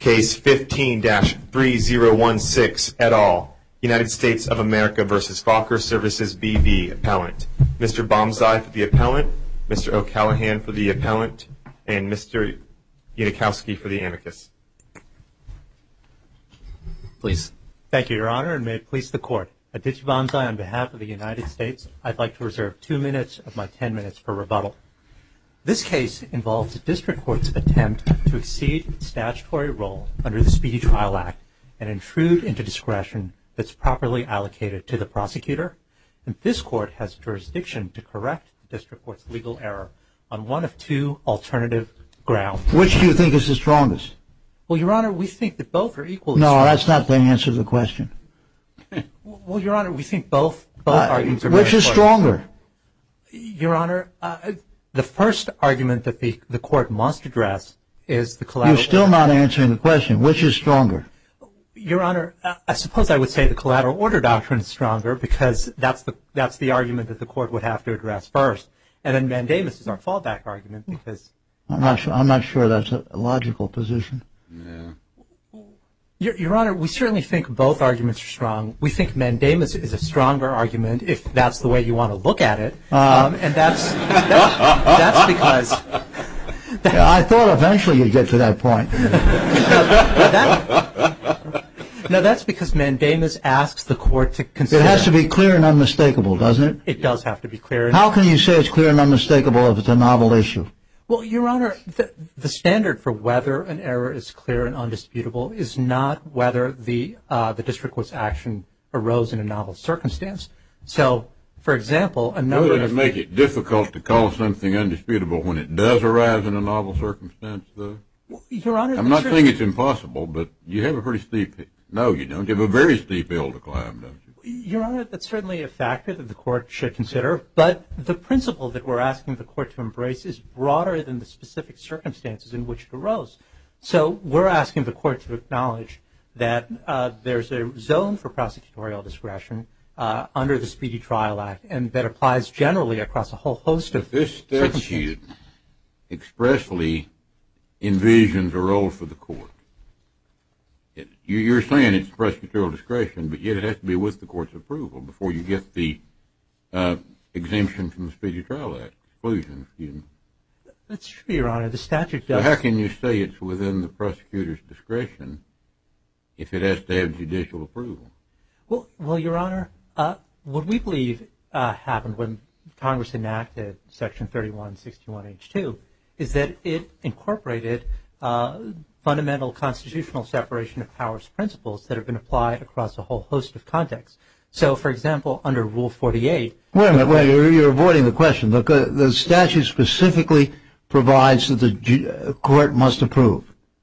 Case 15-3016 et al. United States of America v. Fokker Services B.V. Appellant. Mr. Bomzai for the appellant, Mr. O'Callahan for the appellant, and Mr. Unikowski for the amicus. Please. Thank you, Your Honor, and may it please the Court. Aditya Bomzai on behalf of the United States. I'd like to reserve 2 minutes of my 10 minutes for rebuttal. This case involves the District Court's attempt to exceed its statutory role under the Speedy Trial Act and intrude into discretion that's properly allocated to the prosecutor. And this Court has jurisdiction to correct the District Court's legal error on one of two alternative grounds. Which do you think is the strongest? Well, Your Honor, we think that both are equally strong. No, that's not the answer to the question. Well, Your Honor, we think both arguments are Which is stronger? Your Honor, the first argument that the Court must address is the collateral. You're still not answering the question. Which is stronger? Your Honor, I suppose I would say the collateral order doctrine is stronger because that's the argument that the Court would have to address first. And then mandamus is our fallback argument because I'm not sure that's a logical position. Yeah. Your Honor, we certainly think both arguments are strong. We think mandamus is a stronger argument if that's the way you want to look at it. And that's because... I thought eventually you'd get to that point. No, that's because mandamus asks the Court to consider... It has to be clear and unmistakable, doesn't it? It does have to be clear. How can you say it's clear and unmistakable if it's a novel issue? Well, Your Honor, the standard for whether an error is clear and undisputable is not whether the District Court's action arose in a novel circumstance. So, for example, a number of... Doesn't it make it difficult to call something undisputable when it does arise in a novel circumstance, though? Well, Your Honor... I'm not saying it's impossible, but you have a pretty steep... No, you don't. You have a very steep hill to climb, don't you? Your Honor, that's certainly a factor that the Court should consider, but the principle that we're asking the Court to embrace is broader than the specific circumstances in which it arose. So we're asking the Court to acknowledge that there's a zone for prosecutorial discretion under the Speedy Trial Act, and that applies generally across a whole host of circumstances. This statute expressly envisions a role for the Court. You're saying it's prosecutorial discretion, but yet it has to be with the Court's approval before you get the exemption from the Speedy Trial Act. Exclusion, excuse me. That's true, Your Honor. The statute does... So how can you say it's within the prosecutor's discretion if it has to have judicial approval? Well, Your Honor, what we believe happened when Congress enacted Section 3161H2 is that it incorporated fundamental constitutional separation of powers principles that have been applied across a whole host of contexts. So, for example, under Rule 48... Wait a minute, you're avoiding the question. The statute specifically provides that the Court must approve.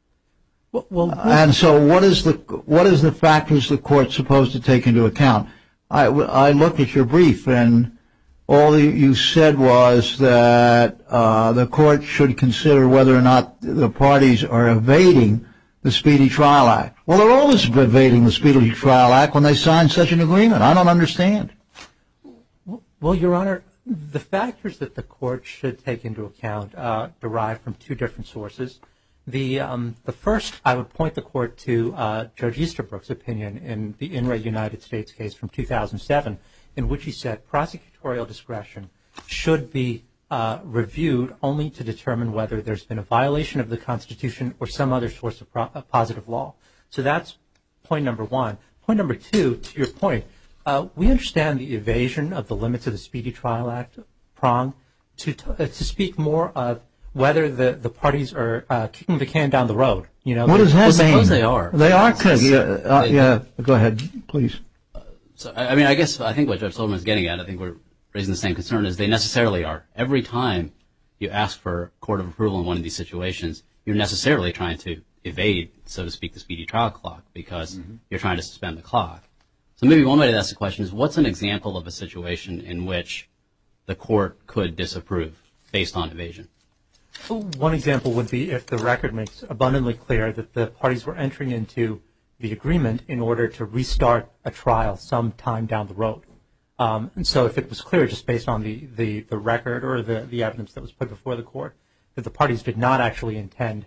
And so what is the factors the Court's supposed to take into account? I looked at your brief, and all you said was that the Court should consider whether or not the parties are evading the Speedy Trial Act. Well, they're always evading the Speedy Trial Act when they sign such an agreement. I don't understand. Well, Your Honor, the factors that the Court should take into account derive from two different sources. The first, I would point the Court to Judge Easterbrook's opinion in the In re United States case from 2007, in which he said prosecutorial discretion should be reviewed only to determine whether there's been a violation of the Constitution or some other source of positive law. So that's point number one. Point number two, to your point, we understand the evasion of the limits of the Speedy Trial Act prong to speak more of whether the parties are kicking the can down the road. You know, what does that mean? Suppose they are. They are kicking. Yeah, go ahead, please. So, I mean, I think what Judge Sullivan is getting at, I think we're raising the same concern, is they necessarily are. Every time you ask for court of approval in one of these situations, you're necessarily trying to evade, so to speak, the speedy trial clock because you're trying to suspend the clock. So maybe one way to ask the question is, what's an example of a situation in which the court could disapprove based on evasion? One example would be if the record makes abundantly clear that the parties were entering into the agreement in order to restart a trial sometime down the road. And so if it was clear just based on the record or the evidence that was put before the court that the parties did not actually intend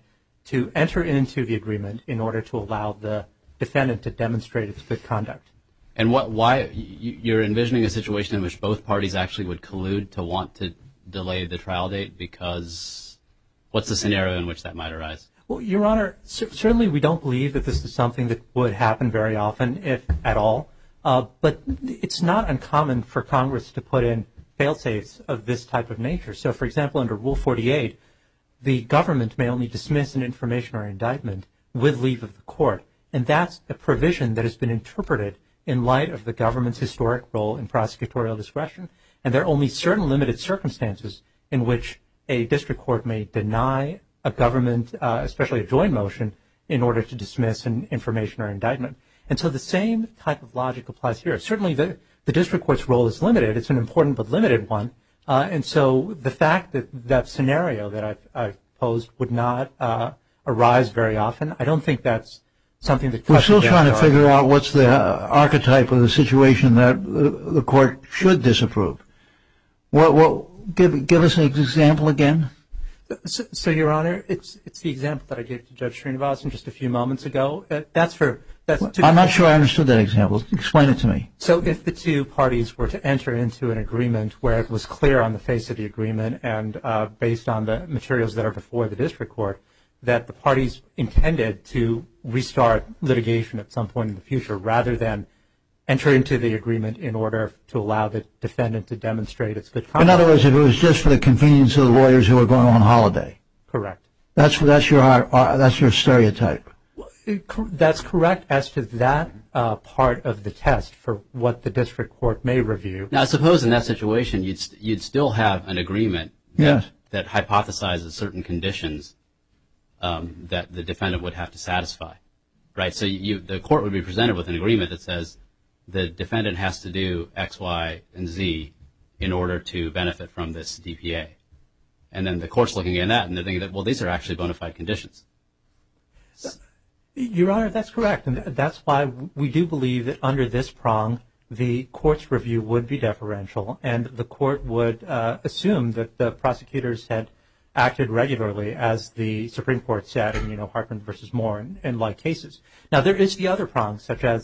to enter into the agreement in order to allow the defendant to demonstrate its good conduct. And why you're envisioning a situation in which both parties actually would collude to want to delay the trial date? Because what's the scenario in which that might arise? Well, Your Honor, certainly we don't believe that this is something that would happen very often, if at all. But it's not uncommon for Congress to put in fail-safes of this type of nature. So, for example, under Rule 48, the government may only dismiss an information or indictment with leave of the court. And that's a provision that has been interpreted in light of the government's historic role in prosecutorial discretion. And there are only certain limited circumstances in which a district court may deny a government, especially a joint motion, in order to dismiss an information or indictment. And so the same type of logic applies here. Certainly the district court's role is limited. It's an important but limited one. And so the fact that that scenario that I've posed would not arise very often, I don't think that's something that we're still trying to figure out what's the archetype of the situation that the court should disapprove. Give us an example again. So, Your Honor, it's the example that I gave to Judge Srinivasan just a few moments ago. I'm not sure I understood that example. Explain it to me. So if the two parties were to enter into an agreement where it was clear on the face of the agreement and based on the materials that are before the district court that the parties intended to restart litigation at some point in the future rather than enter into the agreement in order to allow the defendant to demonstrate its good conduct. In other words, if it was just for the convenience of the lawyers who are going on holiday. Correct. That's your stereotype. That's correct as to that part of the test for what the district court may review. Now, I suppose in that situation you'd still have an agreement that hypothesizes certain conditions that the defendant would have to satisfy, right? So the court would be presented with an agreement that says the defendant has to do X, Y, and Z in order to benefit from this DPA. And then the court's looking at that and they're thinking that, well, these are actually bona fide conditions. Your Honor, that's correct. And that's why we do believe that under this prong, the court's review would be deferential and the court would assume that the prosecutors had acted regularly as the Supreme Court said in, Hartman versus Moore and like cases. Now, there is the other prong,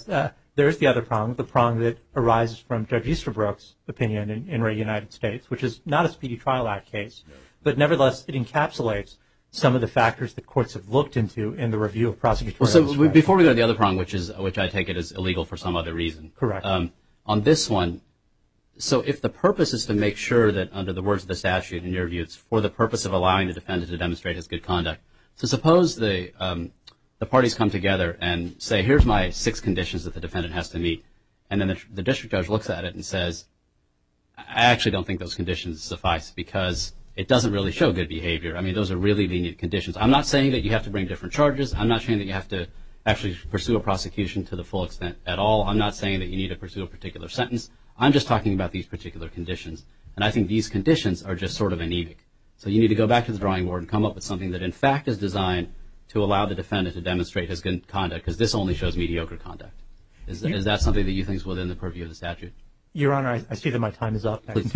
the prong that arises from Judge Easterbrook's opinion in Ray United States, which is not a Speedy Trial Act case, but nevertheless it encapsulates some of the factors that courts have looked into in the review of prosecutorial discretion. So before we go to the other prong, which I take it is illegal for some other reason. Correct. On this one, so if the purpose is to make sure that under the words of the statute, in your view, it's for the purpose of allowing the defendant to demonstrate his good conduct. So suppose the parties come together and say, here's my 6 conditions that the defendant has to meet. And then the district judge looks at it and says, I actually don't think those conditions suffice because it doesn't really show good behavior. I mean, those are really lenient conditions. I'm not saying that you have to bring different charges. I'm not saying that you have to actually pursue a prosecution to the full extent at all. I'm not saying that you need to pursue a particular sentence. I'm just talking about these particular conditions. And I think these conditions are just sort of anemic. So you need to go back to the drawing board and come up with something that in fact is designed to allow the defendant to demonstrate his good conduct because this only shows mediocre conduct. Is that something that you think is within the purview of the statute? Your Honor, I see that my time is up. Please.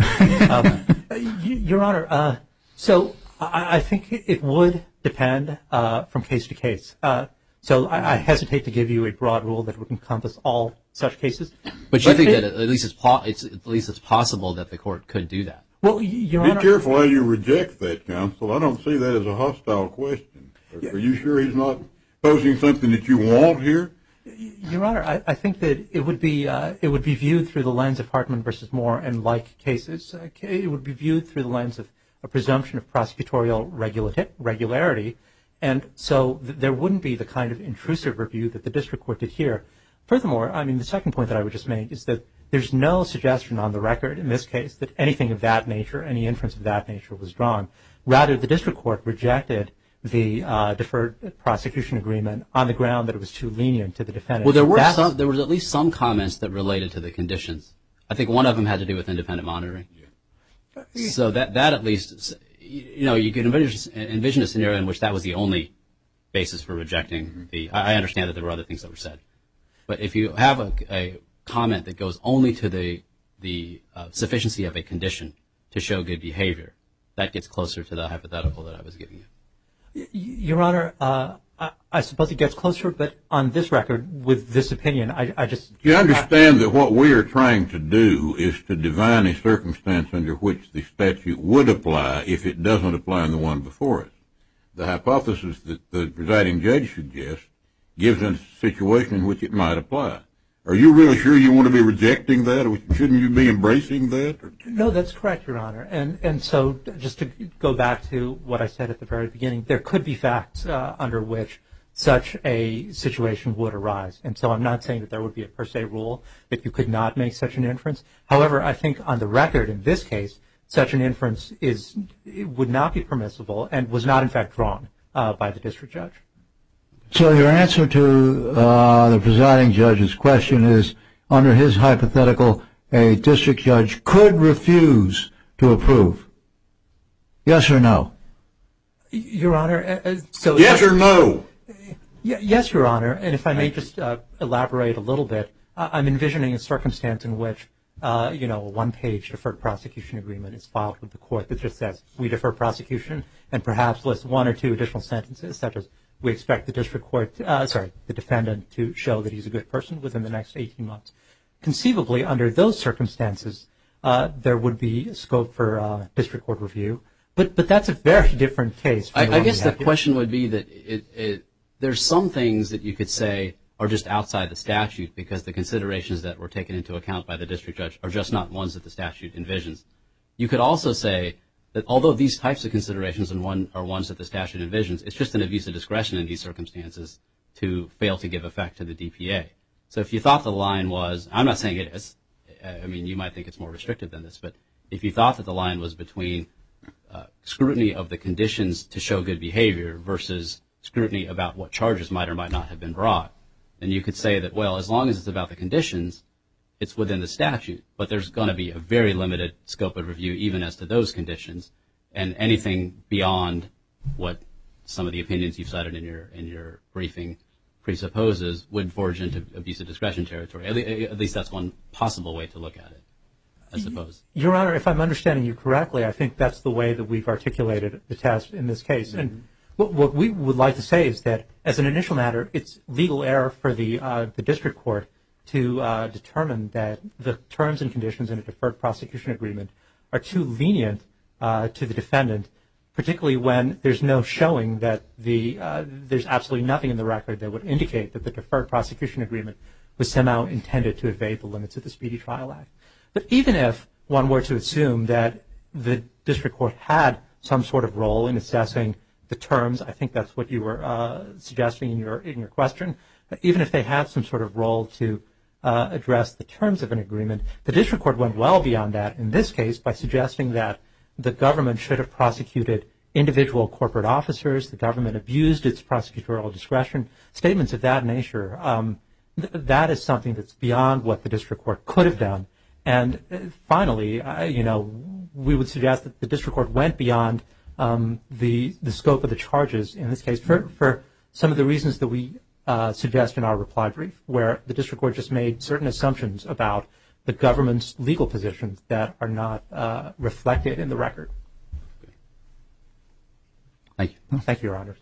Your Honor, so I think it would depend from case to case. So I hesitate to give you a broad rule that would encompass all such cases. But you think that at least it's possible that the court could do that? Well, Your Honor, be careful how you reject that, counsel. I don't see that as a hostile question. Are you sure he's not posing something that you want here? Your Honor, I think that it would be viewed through the lens of Hartman versus Moore and like cases. It would be viewed through the lens of a presumption of prosecutorial regularity, and so there wouldn't be the kind of intrusive review that the district court did here. Furthermore, I mean, the second point that I would just make is that there's no suggestion on the record in this case that anything of that nature, any inference of that nature was drawn. Rather, the district court rejected the deferred prosecution agreement on the ground that it was too lenient to the defendant. Well, there were at least some comments that related to the conditions. I think one of them had to do with independent monitoring. Yeah. So that at least, you can envision a scenario in which that was the only basis for rejecting the. I understand that there were other things that were said, but if you have a comment that goes only to the sufficiency of a condition to show good behavior, that gets closer to the hypothetical that I was giving you. Your Honor, I suppose it gets closer, but on this record, with this opinion, I just... You understand that what we are trying to do is to divine a circumstance under which the statute would apply if it doesn't apply in the one before it. The hypothesis that the presiding judge suggests gives us a situation in which it might apply. Are you really sure you want to be rejecting that, or shouldn't you be embracing that? No, that's correct, Your Honor. And so just to go back to what I said at the very beginning, there could be facts under which such a situation would arise. And so I'm not saying that there would be a per se rule that you could not make such an inference. However, I think on the record in this case, such an inference would not be permissible and was not, in fact, drawn by the district judge. So your answer to the presiding judge's question is, under his hypothetical, a district judge could refuse to approve. Yes or no? Your Honor, yes or no? Yes, Your Honor. And if I may just elaborate a little bit, I'm envisioning a circumstance in which, a one-page deferred prosecution agreement is filed with the court that just says, we defer prosecution, and perhaps lists one or two additional sentences, such as, we expect the the defendant to show that he's a good person within the next 18 months. Conceivably, under those circumstances, there would be scope for district court review. But that's a very different case. I guess the question would be that there's some things that you could say are just outside the statute because the considerations that were taken into account by the district judge are just not ones that the statute envisions. You could also say that although these types of considerations are ones that the statute envisions, it's just an abuse of discretion in these circumstances to fail to give effect to the DPA. So if you thought the line was, I'm not saying it is, I mean, you might think it's more restrictive than this, but if you thought that the line was between scrutiny of the conditions to show good behavior versus scrutiny about what charges might or might not have been brought, then you could say that, well, as long as it's about the conditions, it's within the statute, but there's going to be a very limited scope of review even as to those conditions, and anything beyond what some of the opinions you've cited in your briefing presupposes would forge into abuse of discretion territory. At least that's one possible way to look at it, I suppose. Your Honor, if I'm understanding you correctly, I think that's the way that we've articulated the test in this case. And what we would like to say is that, as an initial matter, it's legal error for the district court to determine that the terms and conditions in a deferred prosecution agreement are too lenient to the defendant, particularly when there's no showing that there's absolutely nothing in the record that would indicate that the deferred prosecution agreement was somehow intended to evade the limits of the Speedy Trial Act. But even if one were to assume that the district court had some sort of role in assessing the terms, I think that's what you were suggesting in your question, even if they had some sort of role to address the terms of an agreement, the district court went well beyond that in this case by suggesting that the government should have prosecuted individual corporate officers, the government abused its prosecutorial discretion, statements of that nature. That is something that's beyond what the district court could have done. And finally, we would suggest that the district court went beyond the scope of the charges in this case for some of the reasons that we suggest in our reply brief, where the district court just made certain assumptions about the government's legal positions that are not reflected in the record. Thank you. Thank you, Your Honor.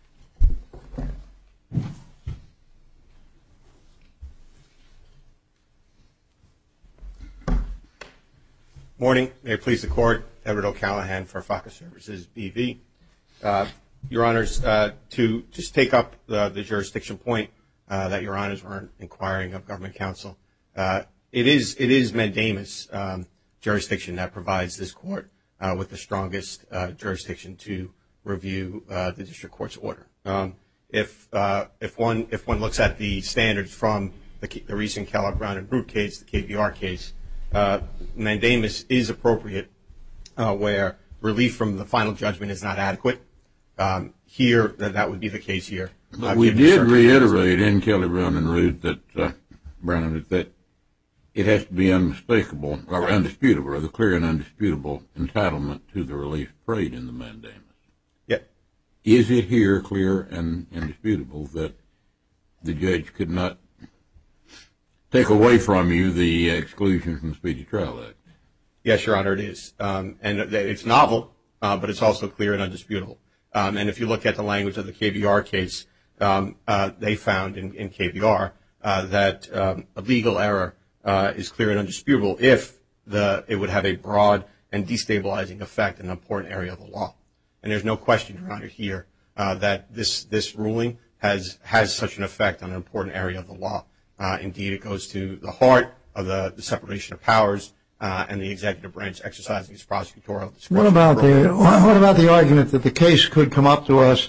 Morning. May it please the Court. Edward O'Callaghan for FACA Services, BV. Your Honors, to just take up the jurisdiction point that Your Honors were inquiring of government counsel, it is mandamus jurisdiction that provides this court with the strongest jurisdiction to review the district court's order. If one looks at the standards from the recent Kellogg, Brown and Root case, the KBR case, mandamus is appropriate where relief from the final judgment is not adequate. Here, that would be the case here. But we did reiterate in Kellogg, Brown and Root that it has to be unmistakable or undisputable, or the clear and undisputable entitlement to the relief prayed in the mandamus. Yeah. Is it here clear and indisputable that the judge could not take away from you the exclusion from the Speedy Trial Act? Yes, Your Honor, it is. And it's novel, but it's also clear and undisputable. And if you look at the language of the KBR case, they found in KBR that a legal error is clear and undisputable if it would have a broad and destabilizing effect in an important area of the law. And there's no question, Your Honor, here that this ruling has such an effect on an important area of the law. Indeed, it goes to the heart of the separation of powers and the executive branch exercising its prosecutorial discretion. What about the argument that the case could come up to us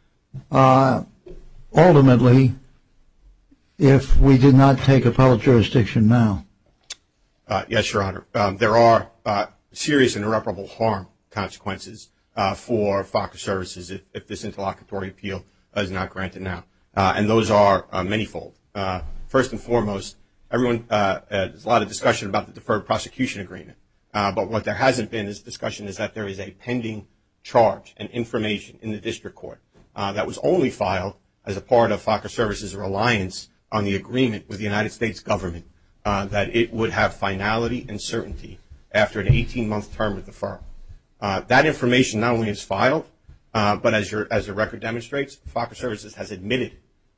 ultimately if we did not take appellate jurisdiction now? Yes, Your Honor. There are serious and irreparable harm consequences for FACA services if this interlocutory appeal is not granted now. And those are manyfold. First and foremost, there's a lot of discussion about the deferred prosecution agreement. But what there hasn't been is discussion is that there is a pending charge and information in the district court that was only filed as a part of FACA services' reliance on the agreement with the United States government that it would have finality and certainty after an 18-month term of deferral. That information not only is filed, but as the record demonstrates, FACA services has admitted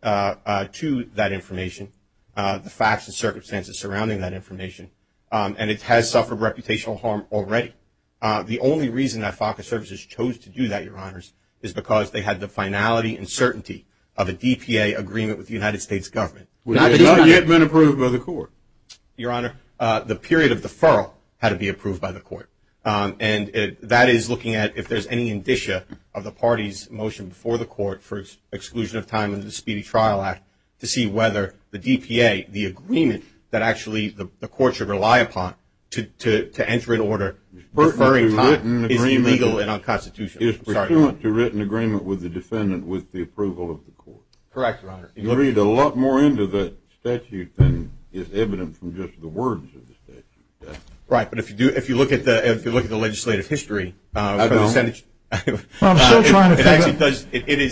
to that information, the facts and circumstances surrounding that information, and it has suffered reputational harm already. The only reason that FACA services chose to do that, Your Honors, is because they had the finality and certainty of a DPA agreement with the United States government. Which has not yet been approved by the court. Your Honor, the period of deferral had to be approved by the court. And that is looking at if there's any indicia of the party's motion before the court for exclusion of time under the Speedy Trial Act to see whether the DPA, the agreement that actually the court should rely upon to enter an order deferring time is illegal and unconstitutional. Is pursuant to written agreement with the defendant with the approval of the court. Correct, Your Honor. You read a lot more into that statute than is evident from just the words of the statute. Right, but if you look at the legislative history, I don't. I'm still trying to figure out.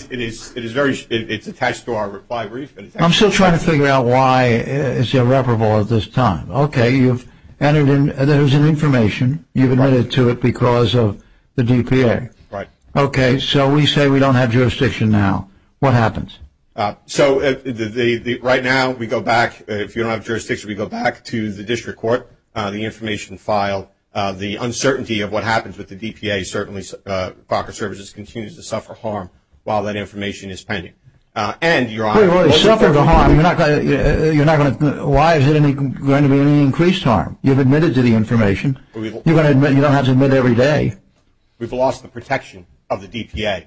It's attached to our reply brief. I'm still trying to figure out why it's irreparable at this time. Okay, you've entered in. There's an information. You've admitted to it because of the DPA. Right. Okay, so we say we don't have jurisdiction now. What happens? Right now we go back. If you don't have jurisdiction, we go back to the district court. The information filed. The uncertainty of what happens with the DPA certainly FACA services continues to suffer harm while that information is pending. And Your Honor, we've already suffered the harm. You're not going to. Why is it going to be any increased harm? You've admitted to the information. You're going to admit. You don't have to admit every day. We've lost the protection of the DPA.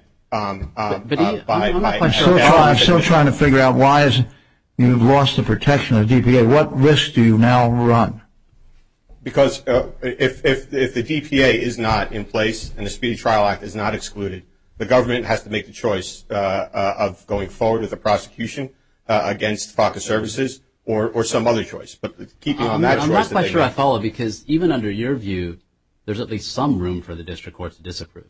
I'm still trying to figure out why you've lost the protection of the DPA. What risk do you now run? Because if the DPA is not in place and the Speedy Trial Act is not excluded, the government has to make the choice of going forward with the prosecution against FACA services or some other choice. But keeping on that choice. I'm not quite sure I follow, because even under your view, there's at least some room for the district court to disapprove.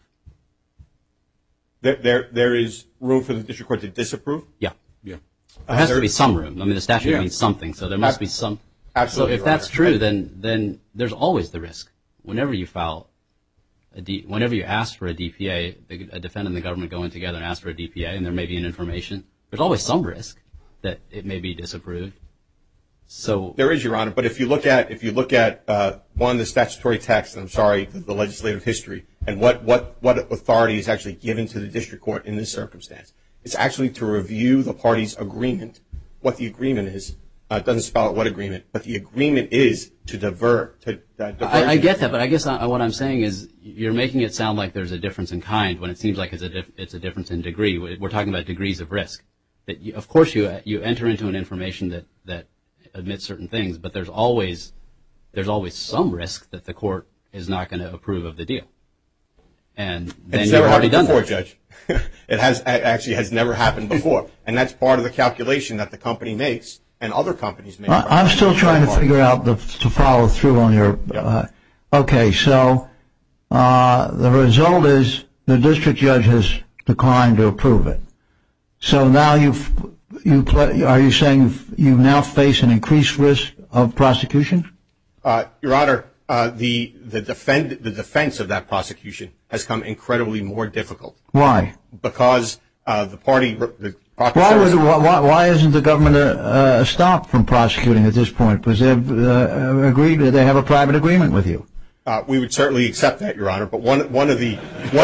There is room for the district court to disapprove? Yeah. There has to be some room. I mean, the statute means something, so there must be some. Absolutely. So if that's true, then there's always the risk. Whenever you whenever you ask for a DPA, a defendant and the government go in together and ask for a DPA, and there may be an information, there's always some risk that it may be disapproved. So there is, Your Honor. But if you look at one, the statutory text, and I'm sorry, the legislative history, and what authority is actually given to the district court in this circumstance, it's actually to review the party's agreement, what the agreement is. It doesn't spell out what agreement, but the agreement is to divert. I get that, but I guess what I'm saying is you're making it sound like there's a difference in kind when it seems like it's a difference in degree. We're talking about degrees of risk. Of course, you enter into an information that admits certain things, but there's always some risk that the court is not going to approve of the deal. And then it's you've never already happened done before, that. Judge. It has never happened before, and that's part of the calculation that the company makes and other companies make. I'm still trying to figure out to follow through on your. Okay, so the result is the district judge has declined to approve it. So now are you saying you now face an increased risk of prosecution? Your Honor, the defense of that prosecution has come incredibly more difficult. Why? Because the prosecutor. Why isn't the government stopped from prosecuting at this point? Because they've agreed that they have a private agreement with you. We would certainly accept that, Your Honor. But one of the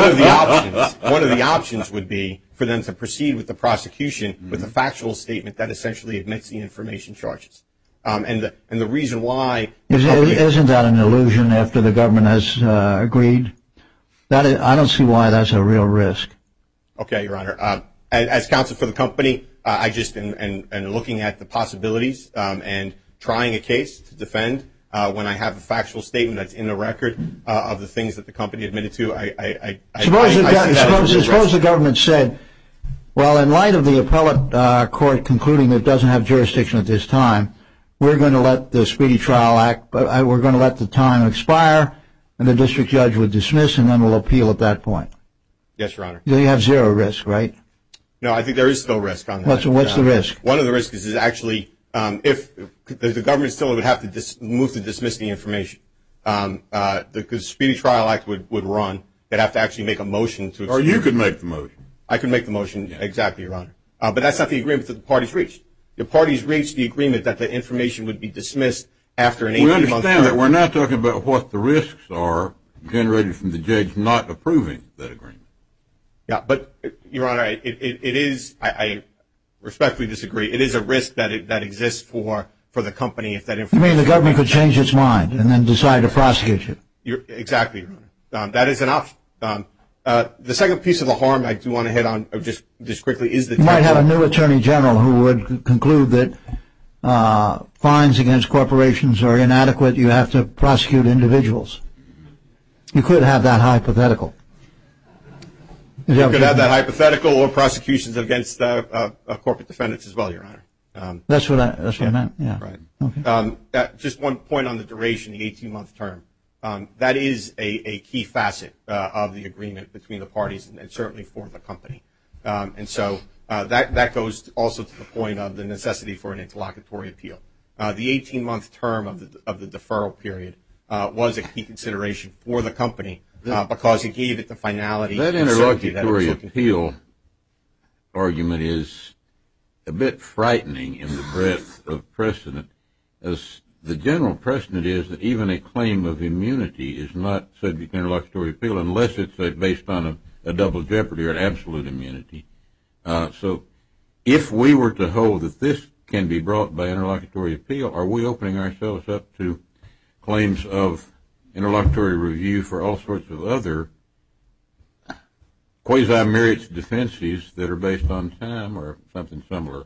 options would be for them to proceed with the prosecution with a factual statement that essentially admits the information charges. And the reason why isn't that an illusion after the government has agreed? I don't see why that's a real risk. Okay, Your Honor. As counsel for the company, I just and looking at the possibilities and trying a case to defend when I have a factual statement that's in the record of the things that the company admitted to. Suppose the government said, well, in light of the appellate court concluding that it doesn't have jurisdiction at this time, we're going to let the Speedy Trial Act, we're going to let the time expire, and the district judge would dismiss, and then we'll appeal at that point. Yes, Your Honor. You have zero risk, right? No, I think there is still risk on that. What's the risk? One of the risks is actually if the government still would have to move to dismiss the information. The Speedy Trial Act would run. They'd have to actually make a motion to. Or you could make the motion. I could make the motion, exactly, Your Honor. But that's not the agreement that the parties reached. The parties reached the agreement that the information would be dismissed after an 18-month term. We understand that we're not talking about what the risks are generated from the judge not approving that agreement. Yeah, but, Your Honor, it is, I respectfully disagree, it is a risk that exists for the company if that information. You mean the government could change its mind and then decide to prosecute you? Exactly, Your Honor. That is an option. The second piece of the harm I do want to hit on just quickly is the You might have a new attorney general who would conclude that fines against corporations are inadequate. You have to prosecute individuals. You could have that hypothetical. You could have that hypothetical or prosecutions against corporate defendants as well, Your Honor. That's what I meant, yeah. Right. Okay. Just one point on the duration, the 18-month term. That is a key facet of the agreement between the parties and certainly for the company. And so that goes also to the point of the necessity for an interlocutory appeal. The 18-month term of the deferral period was a key consideration for the company because it gave it the finality. That interlocutory appeal argument is a bit frightening in the breadth of precedent, as the general precedent is that even a claim of immunity is not subject to interlocutory appeal unless it's based on a double jeopardy or an absolute immunity. So if we were to hold that this can be brought by interlocutory appeal, are we opening ourselves up to claims of interlocutory review for all sorts of other quasi-merits defenses that are based on time or something similar?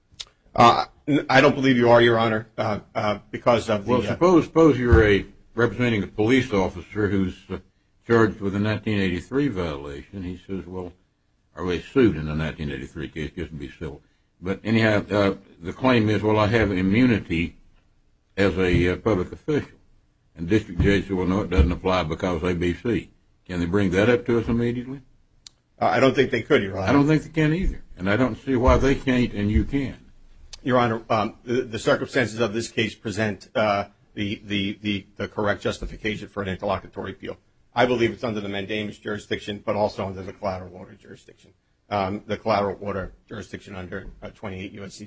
I don't believe you are, Your Honor, because of the... Well, suppose you're representing a police officer who's charged with a 1983 violation. He says, well, are they sued in a 1983 case? It doesn't be civil. But anyhow, the claim is, well, I have immunity as a public official. And district judge said, well, no, it doesn't apply because ABC. Can they bring that up to us immediately? I don't think they could, Your Honor. I don't think they can either. And I don't see why they can't and you can. Your Honor, the circumstances of this case present the correct justification for an interlocutory appeal. I believe it's under the mandamus jurisdiction, but also under the collateral order jurisdiction. The collateral order jurisdiction under 28 U.S.C.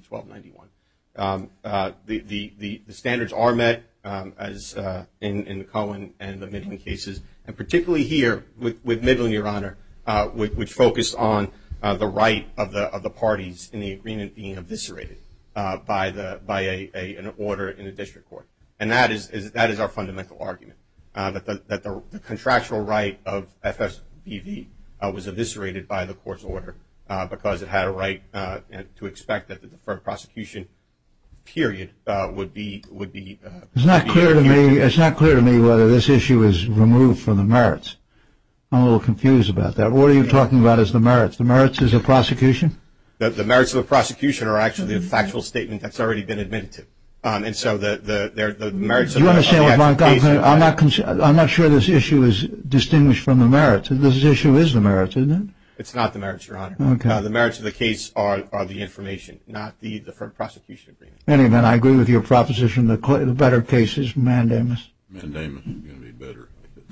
1291. The standards are met as in the Cohen and the Midland cases, and particularly here with Midland, Your Honor, which focused on the right of the parties in the agreement being eviscerated by an order in a district court. And that is our fundamental argument, that the contractual right of FSBV was eviscerated by the court's order because it had a right to expect that the deferred prosecution period would be. It's not clear to me. It's not clear to me whether this issue is removed from the merits. I'm a little confused about that. What are you talking about as the merits? The merits is a prosecution? The merits of the prosecution are actually a factual statement that's already been admitted to. And so the merits of the actual case. I'm not sure this issue is distinguished from the merits. This issue is the merits, isn't it? It's not the merits, Your Honor. Okay. The merits of the case are the information, not the deferred prosecution agreement. In any event, I agree with your proposition. The better case is mandamus. Mandamus is going to be better.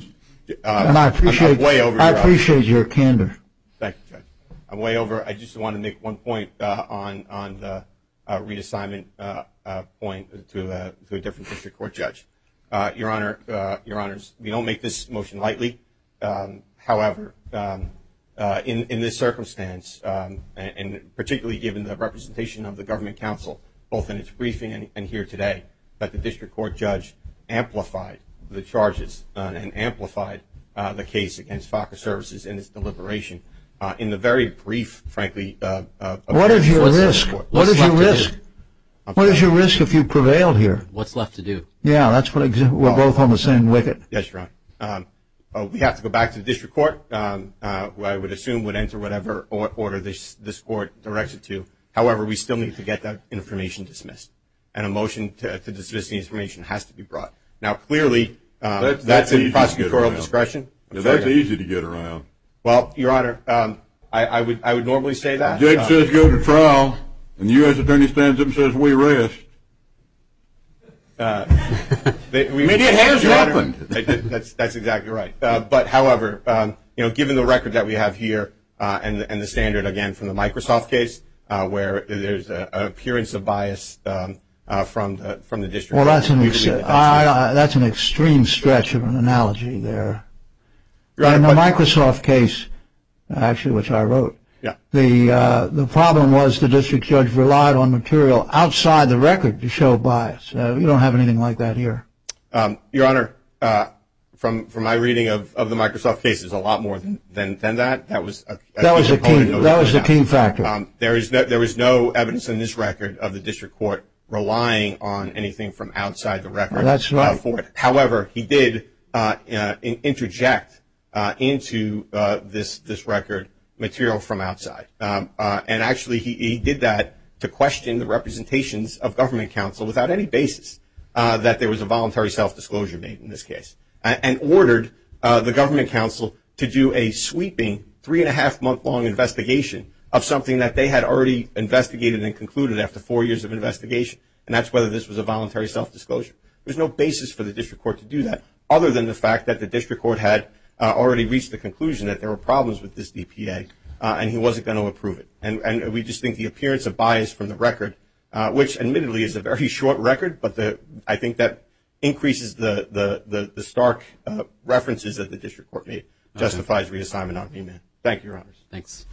And I appreciate, I'm way over I appreciate your candor. Thank you, Judge. I'm way over. I just want to make one point on the reassignment point to a different district court judge. Your Honors, we don't make this motion lightly. However, in this circumstance, and particularly given the representation of the government counsel, both in its briefing and here today, that the district court judge amplified the charges and amplified the case against FACA Services in its deliberation. In the very brief, frankly, what is your risk? What is your risk? What is your risk if you prevailed here? What's left to do? Yeah, that's what we're both on the same wicket. Yes, Your Honor. We have to go back to the district court, who I would assume would enter whatever order this court directs it to. However, we still need to get that information dismissed, and a motion to dismiss the information has to be brought. Now, clearly, that's in prosecutorial discretion. That's easy to get around. Well, Your Honor, I would normally say that. The judge says go to trial, and the U.S. attorney stands up and says we rest. It has happened. That's exactly right. But however, given the record that we have here and the standard again from the Microsoft case, where there's an appearance of bias from the district. Well, that's an extreme stretch of an analogy there. In the Microsoft case, actually, which I wrote, the problem was the district judge relied on material outside the record to show bias. You don't have anything like that here. Your Honor, from my reading of the Microsoft case, there's a lot more than that. That was the key factor. There was no evidence in this record of the district court relying on anything from outside the record. That's right. For it. However, he did interject into this record material from outside, and actually he did that to question the representations of government counsel without any basis that there was a voluntary self-disclosure made in this case, and ordered the government counsel to do a sweeping 3.5-month-long investigation of something that they had already investigated and concluded after 4 years of investigation, and that's whether this was a voluntary self-disclosure. There's no basis for the district court to do that, other than the fact that the district court had already reached the conclusion that there were problems with this DPA, and he wasn't going to approve it. And we just think the appearance of bias from the record, which admittedly is a very short record, but I think that increases the stark references that the district court made, justifies reassignment on remand. Thank you, Your Honors. Thanks.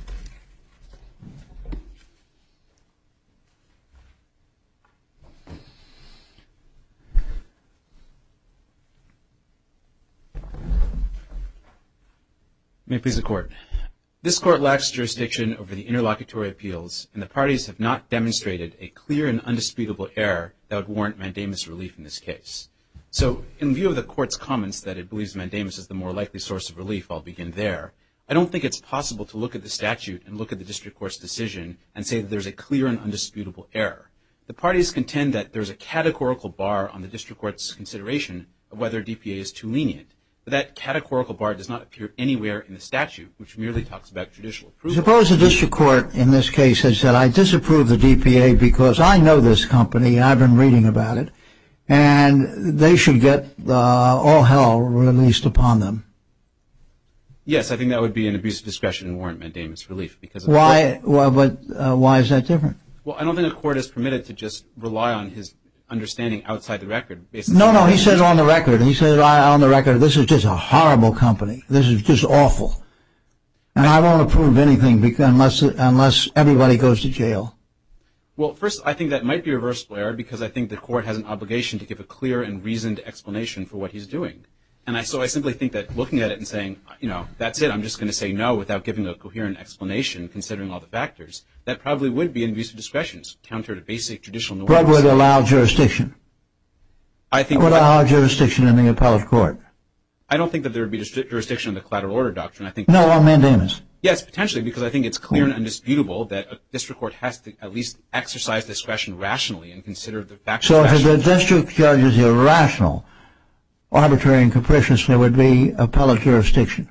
May it please the Court. This Court lacks jurisdiction over the interlocutory appeals, and the parties have not demonstrated a clear and undisputable error that would warrant mandamus relief in this case. So in view of the Court's comments that it believes mandamus is the more likely source of relief, I'll begin there. I don't think it's possible to look at the statute and look at the district court's decision and say that there's a clear and undisputable error. The parties contend that there's a categorical bar on the district court's consideration of whether DPA is too lenient. But that categorical bar does not appear anywhere in the statute, which merely talks about judicial approval. Suppose the district court in this case had said, I disapprove the DPA because I know this company, I've been reading about it, and they should get all hell released upon them. Yes, I think that would be an abuse of discretion and warrant mandamus relief. Why is that different? Well, I don't think a court is permitted to just rely on his understanding outside the record. No, he said on the record. He said on the record, this is just a horrible company. This is just awful. And I won't approve anything unless everybody goes to jail. Well, first, I think that might be a reversible error because I think the court has an obligation to give a clear and reasoned explanation for what he's doing. And so I simply think that looking at it and saying, that's it, I'm just going to say no without giving a coherent explanation considering all the factors, that probably would be an abuse of discretion, counter to basic judicial norms. What would allow jurisdiction? What would allow jurisdiction in the appellate court? I don't think that there would be jurisdiction in the collateral order doctrine. No, on mandamus. Yes, potentially, because I think it's clear and undisputable that a district court has to at least exercise discretion rationally and consider the facts. So if the district judge is irrational, arbitrary and capricious, there would be appellate jurisdiction.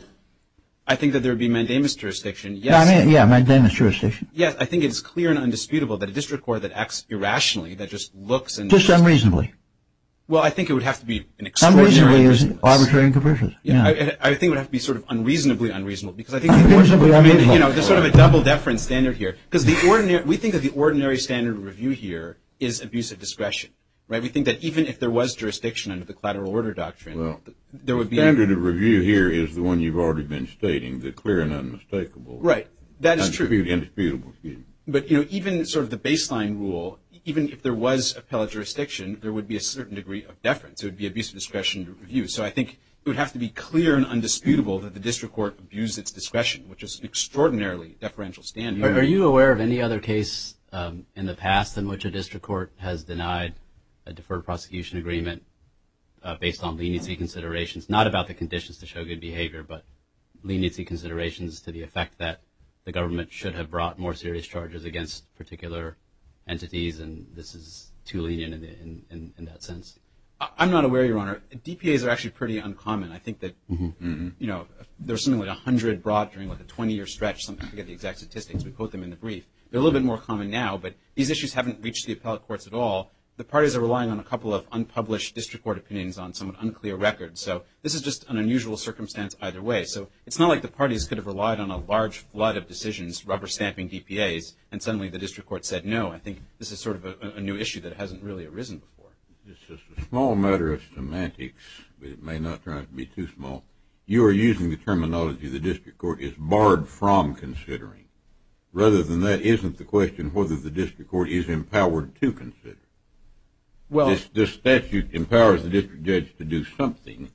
I think that there would be mandamus jurisdiction, yes. Mandamus jurisdiction. Yes, I think it's clear and undisputable that a district court that acts irrationally, that just looks and... Just unreasonably. Well, I think it would have to be an extraordinary Unreasonably is reasonableness. arbitrary and capricious. Yeah. I think it would have to be sort of unreasonably unreasonable, because I think Unreasonably unreasonable. there's sort of a double deference standard here, because we think that the ordinary standard of review here is abuse of discretion, right? We think that even if there was jurisdiction under the collateral order doctrine, there would be the standard of review here is the one you've already been stating, the clear and unmistakable. Right. That is true. Indisputable. Excuse me. But even sort of the baseline rule, even if there was appellate jurisdiction, there would be a certain degree of deference. It would be abuse of discretion to review. So I think it would have to be clear and undisputable that the district court abused its discretion, which is an extraordinarily deferential standard. Are you aware of any other case in the past in which a district court has denied a deferred prosecution agreement based on leniency considerations, not about the conditions to show good behavior, but leniency considerations to the effect that the government should have brought more serious charges against particular entities, and this is too lenient in that sense? I'm not aware, Your Honor. DPAs are actually pretty uncommon. I think that, there's something like 100 brought during like a 20-year stretch. I forget the exact statistics. We quote them in the brief. They're a little bit more common now, but these issues haven't reached the appellate courts at all. The parties are relying on a couple of unpublished district court opinions on somewhat unclear records. So this is just an unusual circumstance either way. So it's not like the parties could have relied on a large flood of decisions rubber stamping DPAs, and suddenly the district court said no. I think this is sort of a new issue that hasn't really arisen before. It's just a small matter of semantics, but it may not turn out to be too small. You are using the terminology the district court is barred from considering. Rather than that, isn't the question whether the district court is empowered to consider? Well, this statute empowers the district judge to do something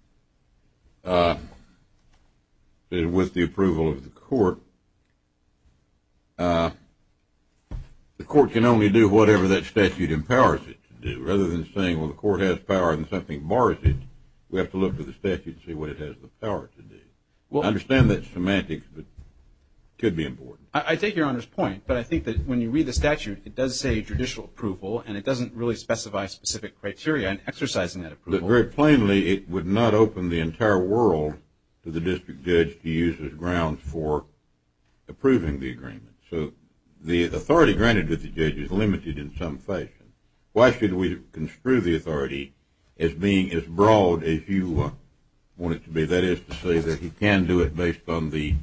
with the approval of the court. The court can only do whatever that statute empowers it to do. Rather than saying, well, the court has power and something bars it, we have to look to the statute and see what it has the power to do. Well, I understand that's semantics, but it could be important. I take Your Honor's point, but I think that when you read the statute, it does say judicial approval, and it doesn't really specify specific criteria in exercising that approval. But very plainly, it would not open the entire world to the district judge to use as grounds for approving the agreement. So the authority granted to the judge is limited in some fashion. Why should we construe the authority as being as broad as you want it to be? That is to say that he can do it based on the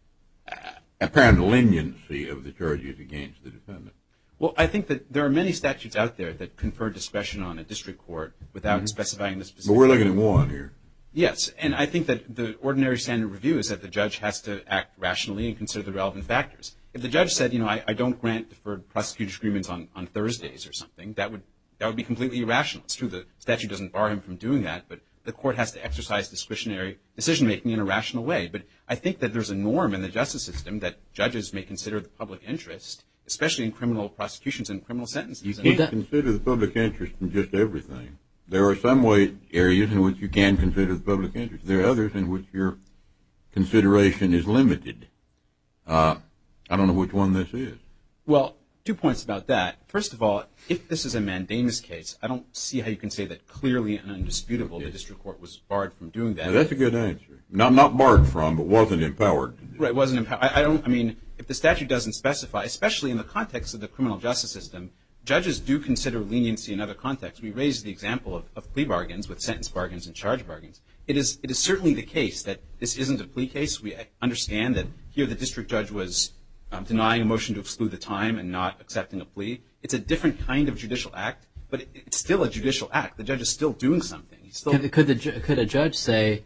apparent leniency of the charges against the defendant. Well, I think that there are many statutes out there that confer discretion on a district court without specifying the specific. But we're looking at one here. Yes, and I think that the ordinary standard review is that the judge has to act rationally and consider the relevant factors. If the judge said, I don't grant deferred prosecution agreements on Thursdays or something, that would be completely irrational. It's true the statute doesn't bar him from doing that, but the court has to exercise discretionary decision-making in a rational way. But I think that there's a norm in the justice system that judges may consider the public interest, especially in criminal prosecutions and criminal sentences. You can't consider the public interest in just everything. There are some areas in which you can consider the public interest. There are others in which your consideration is limited. I don't know which one this is. Well, 2 points about that. First of all, if this is a mandamus case, I don't see how you can say that clearly and undisputable the district court was barred from doing that. Now, that's a good answer. Not barred from, but wasn't empowered to do. Right, wasn't empowered. If the statute doesn't specify, especially in the context of the criminal justice system, judges do consider leniency in other contexts. We raised the example of plea bargains with sentence bargains and charge bargains. It is certainly the case that this isn't a plea case. We understand that here the district judge was denying a motion to exclude the time and not accepting a plea. It's a different kind of judicial act, but it's still a judicial act. The judge is still doing something. Could a judge say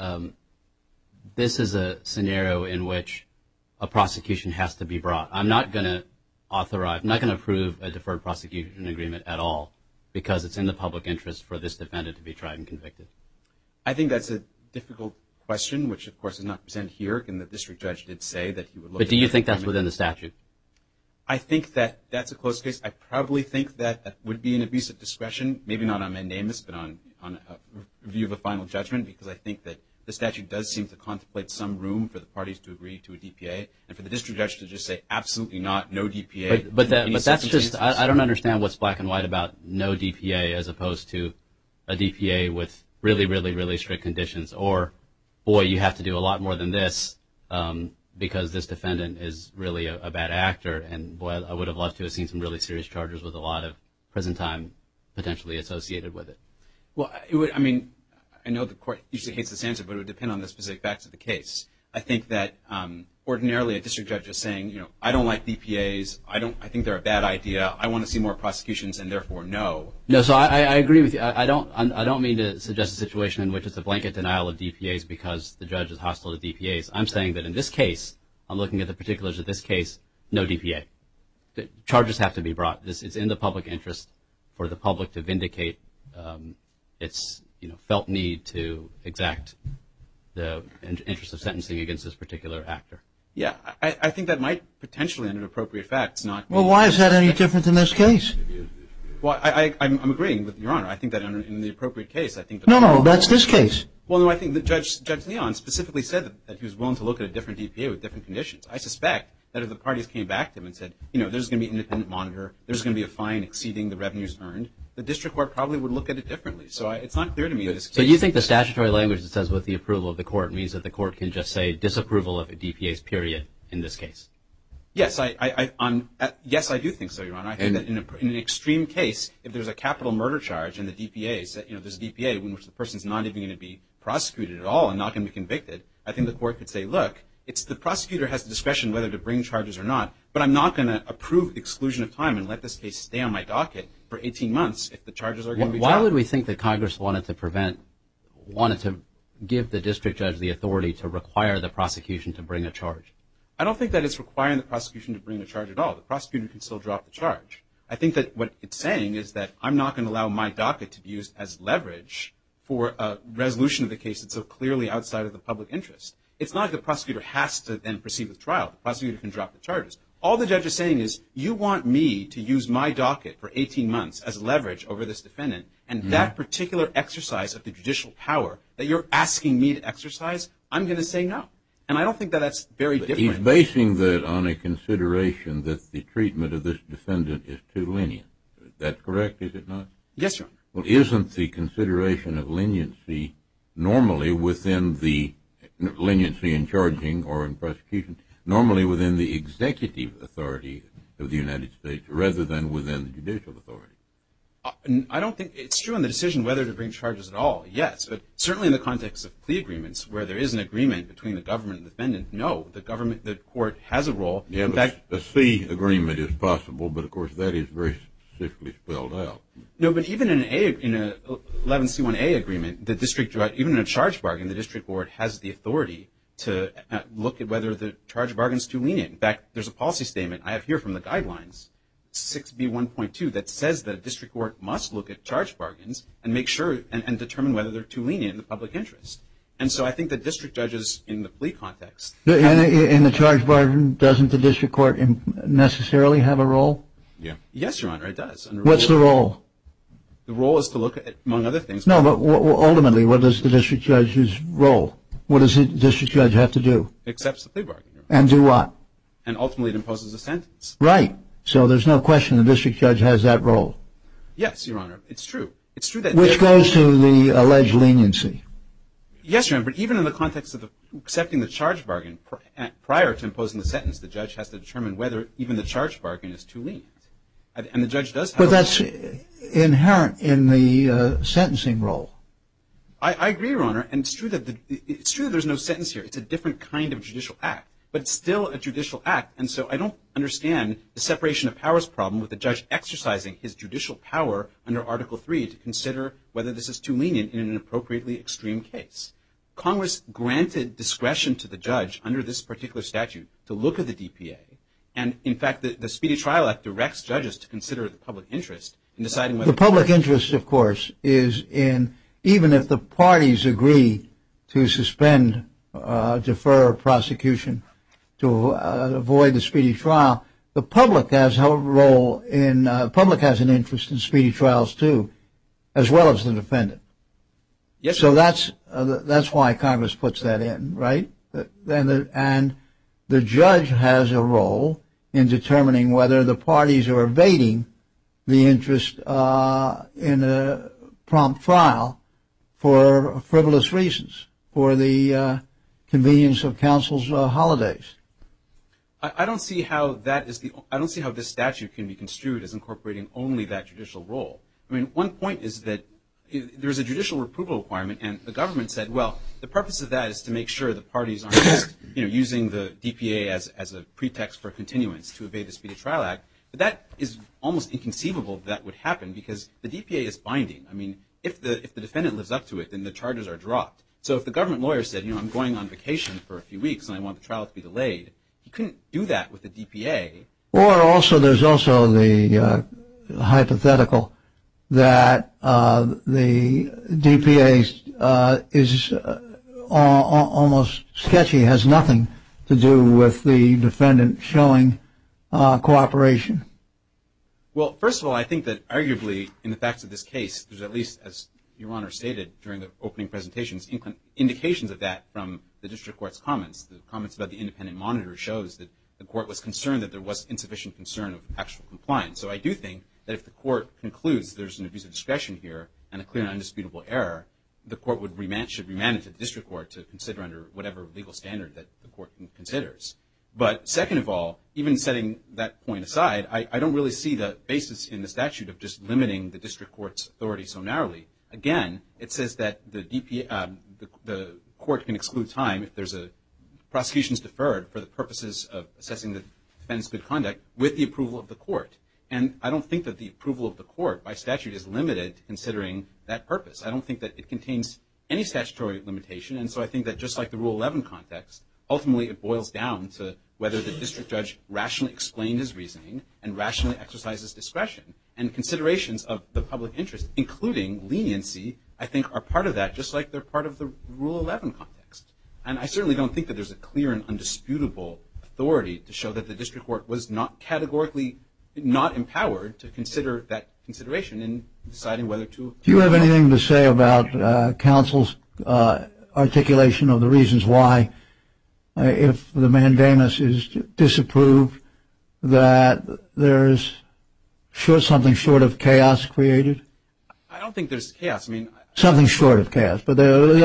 this is a scenario in which a prosecution has to be brought? I'm not going to approve a deferred prosecution agreement at all because it's in the public interest for this defendant to be tried and convicted. I think that's a difficult question, which of course is not presented here, and the district judge did say that he would look at. But do you think that's within the statute? I think that that's a close case. I probably think that would be an abuse of discretion, maybe not on mandamus, but on a review of a final judgment, because I think that the statute does seem to contemplate some room for the parties to agree to a DPA, and for the district judge to just say absolutely not, no DPA. But that's just, I don't understand what's black and white about no DPA as opposed to a DPA with really, really, really strict conditions, or, boy, you have to do a lot more than this because this defendant is really a bad actor, and, boy, I would have loved to have seen some really serious charges with a lot of prison time potentially associated with it. Well, it would. I mean, I know the court usually hates this answer, but it would depend on the specific facts of the case. I think that ordinarily a district judge is saying, I don't like DPAs. I think they're a bad idea. I want to see more prosecutions, and therefore no. No, so I agree with you. I don't mean to suggest a situation in which it's a blanket denial of DPAs because the judge is hostile to DPAs. I'm saying that in this case, I'm looking at the particulars of this case, no DPA. The charges have to be brought. It's in the public interest for the public to vindicate its felt need to exact the interest of sentencing against this particular actor. Yeah, I think that might potentially, under appropriate facts, not be. Well, why is that any different in this case? Well, I'm agreeing with Your Honor. I think that in the appropriate case, I think. No, that's this case. Well, no, I think that Judge Leon specifically said that he was willing to look at a different DPA with different conditions. I suspect that if the parties came back to him and said, there's going to be an independent monitor, there's going to be a fine exceeding the revenues earned, the district court probably would look at it differently. So it's not clear to me in this case. So you think the statutory language that says with the approval of the court means that the court can just say disapproval of a DPA's period in this case? Yes, yes, I do think so, Your Honor. I think that in an extreme case, if there's a capital murder charge and the DPA said, there's a DPA in which the person's not even going to be prosecuted at all and not going to be convicted, I think the court could say, look, the prosecutor has the discretion whether to bring charges or not, but I'm not going to approve exclusion of time and let this case stay on my docket for 18 months if the charges are going to be dropped. Why would we think that Congress wanted to give the district judge the authority to require the prosecution to bring a charge? I don't think that it's requiring the prosecution to bring a charge at all. The prosecutor can still drop the charge. I think that what it's saying is that I'm not going to allow my docket to be used as leverage for a resolution of the case that's so clearly outside of the public interest. It's not like the prosecutor has to then proceed with trial. The prosecutor can drop the charges. All the judge is saying is, you want me to use my docket for 18 months as leverage over this defendant, and that particular exercise of the judicial power that you're asking me to exercise, I'm going to say no. And I don't think that that's very different. He's basing that on a consideration that the treatment of this defendant is too lenient. Is that correct, is it not? Yes, Your Honor. Well, isn't the consideration of leniency normally within the leniency in charging or in prosecution, normally within the executive authority of the United States rather than within the judicial authority? I don't think it's true in the decision whether to bring charges at all, yes. But certainly in the context of plea agreements where there is an agreement between the government and the defendant, no, the court has a role. Yeah, but a C agreement is possible, but of course that is very specifically spelled out. No, but even in a 11C1A agreement, the district, even in a charge bargain, the district court has the authority to look at whether the charge bargain is too lenient. In fact, there's a policy statement I have here from the guidelines, 6B1.2, that says that a district court must look at charge bargains and make sure and determine whether they're too lenient in the public interest. And so I think that district judges in the plea context. In the charge bargain, doesn't the district court necessarily have a role? Yeah. Yes, Your Honor, it does. What's the role? The role is to look at, among other things. No, but ultimately, what is the district judge's role? What does the district judge have to do? Accepts the plea bargain. And do what? And ultimately it imposes a sentence. Right. So there's no question the district judge has that role. Yes, Your Honor, it's true. It's true that. Which goes to the alleged leniency. Yes, Your Honor, but even in the context of accepting the charge bargain prior to imposing the sentence, the judge has to determine whether even the charge bargain is too lenient. And the judge does have But that's inherent in the sentencing role. I agree, Your Honor, and it's true that there's no sentence here. It's a different kind of judicial act, but it's still a judicial act. And so I don't understand the separation of powers problem with the judge exercising his judicial power under Article 3 to consider whether this is too lenient in an appropriately extreme case. Congress granted discretion to the judge under this particular statute to look at the DPA. And, in fact, the Speedy Trial Act directs judges to consider the public interest in deciding whether. The public interest, of course, is in even if the parties agree to suspend, defer prosecution to avoid the speedy trial, the public has a role in, public has an interest in speedy trials too, as well as the defendant. Yes. So that's why Congress puts that in, right? And the judge has a role in determining whether the parties are evading the interest in a prompt trial for frivolous reasons, for the convenience of counsel's holidays. I don't see how this statute can be construed as incorporating only that judicial role. I mean, one point is that there's a judicial approval requirement, and the government said, well, the purpose of that is to make sure the parties aren't just using the DPA as a pretext for continuance to evade the Speedy Trial Act. But that is almost inconceivable that would happen because the DPA is binding. I mean, if the defendant lives up to it, then the charges are dropped. So if the government lawyer said, I'm going on vacation for a few weeks and I want the trial to be delayed, he couldn't do that with the DPA. Or also, there's also the hypothetical that the DPA is almost sketchy, has nothing to do with the defendant showing cooperation. Well, first of all, I think that arguably in the facts of this case, there's at least, as Your Honor stated during the opening presentations, indications of that from the district court's comments. The comments about the independent monitor shows that the court was concerned that there was insufficient concern of actual compliance. So I do think that if the court concludes there's an abuse of discretion here and a clear and undisputable error, the court should remand it to the district court to consider under whatever legal standard that the court considers. But second of all, even setting that point aside, I don't really see the basis in the statute of just limiting the district court's authority so narrowly. Again, it says that the DPA, the court can exclude time if there's a prosecution's deferred for the purposes of assessing the defendant's good conduct with the approval of the court. And I don't think that the approval of the court by statute is limited to considering that purpose. I don't think that it contains any statutory limitation. And so I think that just like the Rule 11 context, ultimately it boils down to whether the district judge rationally explained his reasoning and rationally exercises discretion. And considerations of the public interest, including leniency, I think are part of that, just like they're part of the Rule 11 context. And I certainly don't think that there's a clear and undisputable authority to show that the district court was not categorically not empowered to consider that consideration in deciding whether to. Do you have anything to say about counsel's articulation of the reasons why, if the mandamus is disapproved, that there's something short of chaos created? I don't think there's chaos. I mean, something short of chaos. But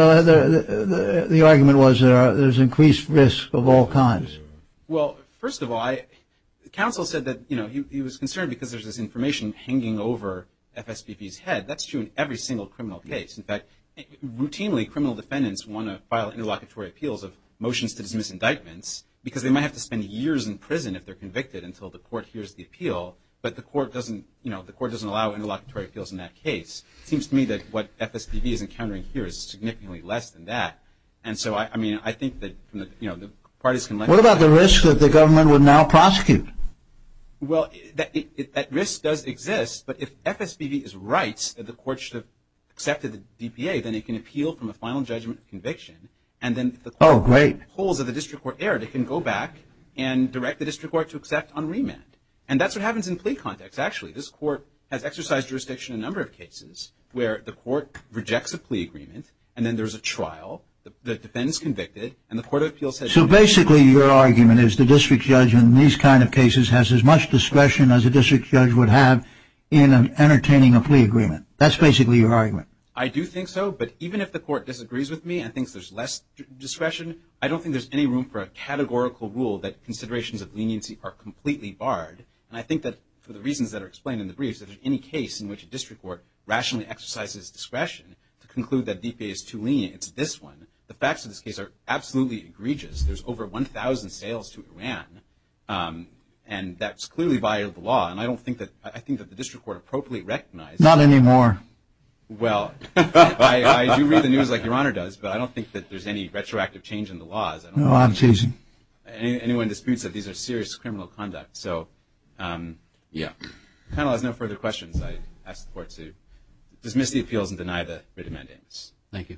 the argument was there's increased risk of all kinds. Well, first of all, counsel said that he was concerned because there's this information hanging over FSBP's head. That's true in every single criminal case. In fact, routinely criminal defendants want to file interlocutory appeals of motions to dismiss indictments because they might have to spend years in prison if they're convicted until the court hears the appeal. But the court doesn't allow interlocutory appeals in that case. It seems to me that what FSBP is encountering here is significantly less than that. And so, I think that the parties can. What about the risk that the government would now prosecute? Well, that risk does exist. But if FSBP is right that the court should have accepted the DPA, then it can appeal from a final judgment of conviction. And then if the court holds that the district court erred, it can go back and direct the district court to accept on remand. And that's what happens in plea context, actually. This court has exercised jurisdiction in a number of cases where the court rejects a plea agreement, and then there's a trial, the defendant's convicted, and the court of appeals says. So basically your argument is the district judge in these kind of cases has as much discretion as a district judge would have in entertaining a plea agreement. That's basically your argument. I do think so, but even if the court disagrees with me and thinks there's less discretion, I don't think there's any room for a categorical rule that considerations of leniency are completely barred. And I think that for the reasons that are explained in the briefs, if there's any case in which a district court rationally exercises discretion to conclude that DPA is too lenient, it's this one. The facts of this case are absolutely egregious. There's over 1,000 sales to Iran, and that's clearly violated the law. And I think that the district court appropriately recognized. Not anymore. Well, I do read the news like Your Honor does, but I don't think that there's any retroactive change in the laws. No, I'm teasing. Anyone disputes that these are serious criminal conduct. So, yeah. The panel has no further questions. I ask the court to dismiss the appeals and deny the writ of mandamus. Thank you.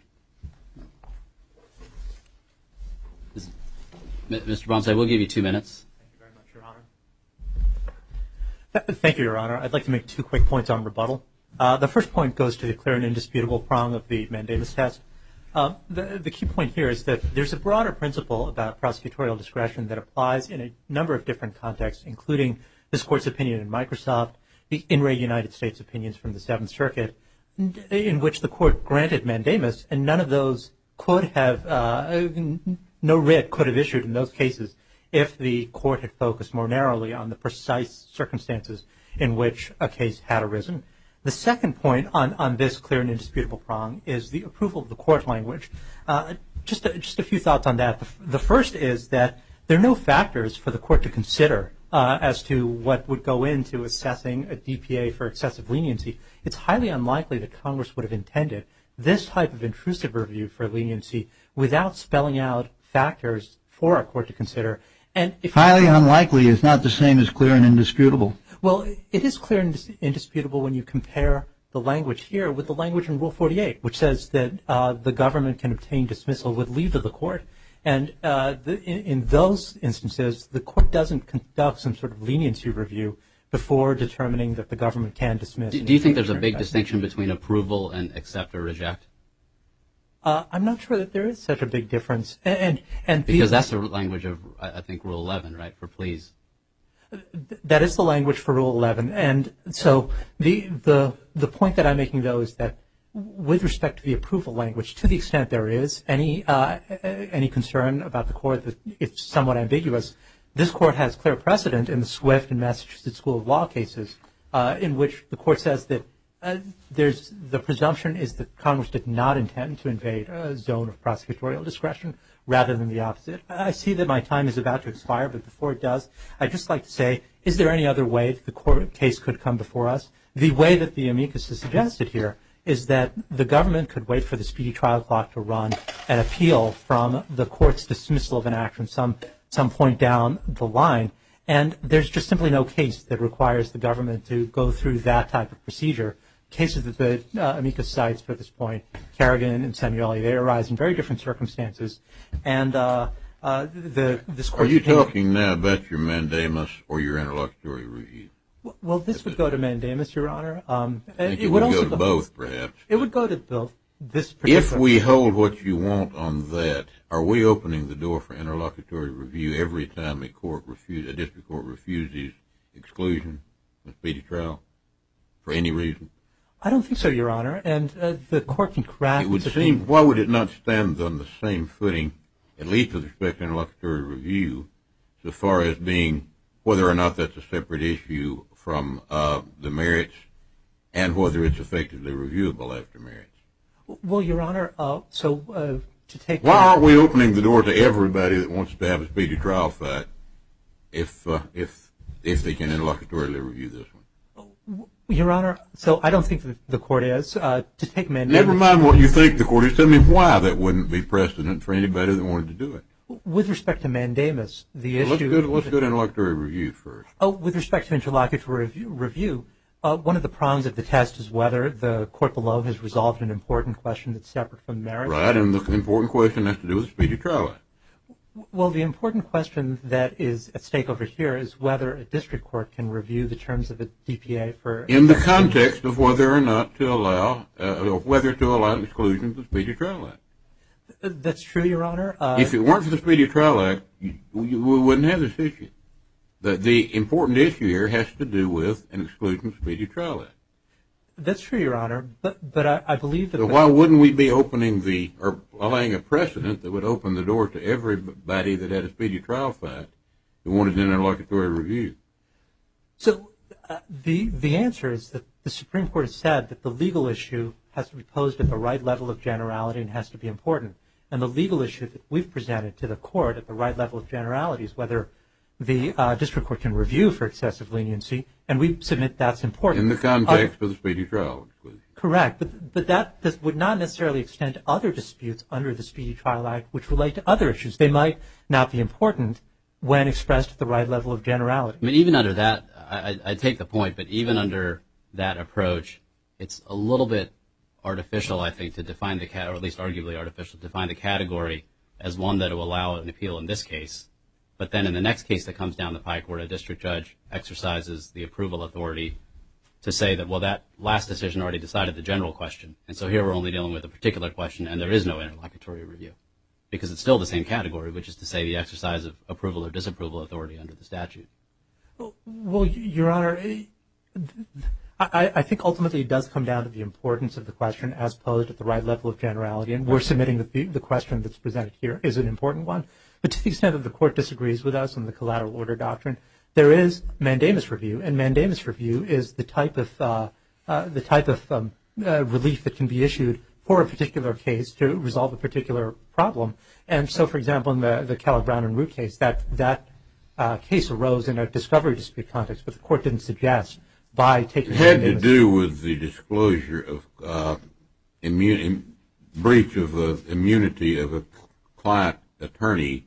Mr. Bromsey, we'll give you 2 minutes. Thank you very much, Your Honor. Thank you, Your Honor. I'd like to make 2 quick points on rebuttal. The first point goes to the clear and indisputable prong of the mandamus test. The key point here is that there's a broader principle about prosecutorial discretion that applies in a number of different contexts, including this Court's opinion in Microsoft, the In re United States opinions from the Seventh Circuit, in which the Court granted mandamus, and none of those could have, no writ could have issued in those cases if the Court had focused more narrowly on the precise circumstances in which a case had arisen. The second point on this clear and indisputable prong is the approval of the court language. Just a few thoughts on that. The first is that there are no factors for the court to consider as to what would go into assessing a DPA for excessive leniency. It's highly unlikely that Congress would have intended this type of intrusive review for leniency without spelling out factors for a court to consider. And if highly unlikely is not the same as clear and indisputable. Well, it is clear and indisputable when you compare the language here with the language in Rule 48, which says that the government can obtain dismissal with leave of the court. And in those instances, the court doesn't conduct some sort of leniency review before determining that the government can dismiss. Do you think there's a big distinction between approval and accept or reject? I'm not sure that there is such a big difference. And because that's the language of, I think, Rule 11, right, for pleas. That is the language for Rule 11. And so the point that I'm making, though, is that with respect to the approval language, to the extent there is any concern about the court that it's somewhat ambiguous, this court has clear precedent in the Swift and Massachusetts School of Law cases in which the court says that the presumption is that Congress did not intend to invade a zone of prosecutorial discretion rather than the opposite. I see that my time is about to expire, but before it does, I'd just like to say, is there any other way that the court case could come before us? The way that the amicus has suggested here is that the government could wait for the speedy trial clock to run and appeal from the court's dismissal of an action some point down the line. And there's just simply no case that requires the government to go through that type of procedure. Cases that the amicus cites for this point, Kerrigan and Samueli, they arise in very different circumstances. And this court... Are you talking now about your mandamus or your interlocutory review? Well, this would go to mandamus, Your Honor. I think it would go to both, perhaps. It would go to both. If we hold what you want on that, are we opening the door for interlocutory review every time a district court refuses exclusion of speedy trial for any reason? I don't think so, Your Honor. And the court can craft... It would seem, why would it not stand on the same footing, at least with respect to interlocutory review, so far as being whether or not that's a separate issue from the merits and whether it's effectively reviewable after merits? Well, Your Honor, to take... Why aren't we opening the door to everybody that wants to have a speedy trial fight if they can interlocutorily review this one? Your Honor, so I don't think that the court is. To take mandamus... Never mind what you think the court is. Tell me why that wouldn't be precedent for anybody that wanted to do it. With respect to mandamus, the issue... Let's go to interlocutory review first. With respect to interlocutory review, one of the prongs of the test is whether the court below has resolved an important question that's separate from merits. Right, and the important question has to do with the Speedy Trial Act. Well, the important question that is at stake over here is whether a district court can review the terms of a DPA for... In the context of whether or not to allow, whether to allow exclusion of the Speedy Trial Act. That's true, Your Honor. If it weren't for the Speedy Trial Act, we wouldn't have this issue. The important issue here has to do with an exclusion of the Speedy Trial Act. That's true, Your Honor, but I believe that... So why wouldn't we be or allowing a precedent that would open the door to everybody that had a speedy trial fight who wanted an interlocutory review? So the answer is that the Supreme Court has said that the legal issue has to be posed at the right level of generality and has to be important. And the legal issue that we've presented to the court at the right level of generality is whether the district court can review for excessive leniency, and we submit that's important. In the context of the Speedy Trial Act. Correct, but that would not necessarily extend to other disputes under the Speedy Trial Act which relate to other issues. They might not be important when expressed at the right level of generality. I mean, even under that, I take the point, but even under that approach, it's a little bit artificial, I think, to define or at least arguably artificial, to define the category as one that will allow an appeal in this case. But then in the next case that comes down the pike where a district judge exercises the approval authority to say that, well, that last decision already decided the general question. And so here we're only dealing with a particular question and there is no interlocutory review because it's still the same category, which is to say the exercise of approval or disapproval authority under the statute. Well, Your Honor, I think ultimately it does come down to the importance of the question as posed at the right level of generality. And we're submitting that the question that's presented here is an important one. But to the extent that the court disagrees with us on the collateral order doctrine, there is mandamus review. And mandamus review is the type of relief that can be issued for a particular case to resolve a particular problem. And so, for example, in the Kellogg, Brown, and Root case, that case arose in a discovery dispute context, but the court didn't suggest by taking... It had to do with the disclosure of breach of immunity of a client-attorney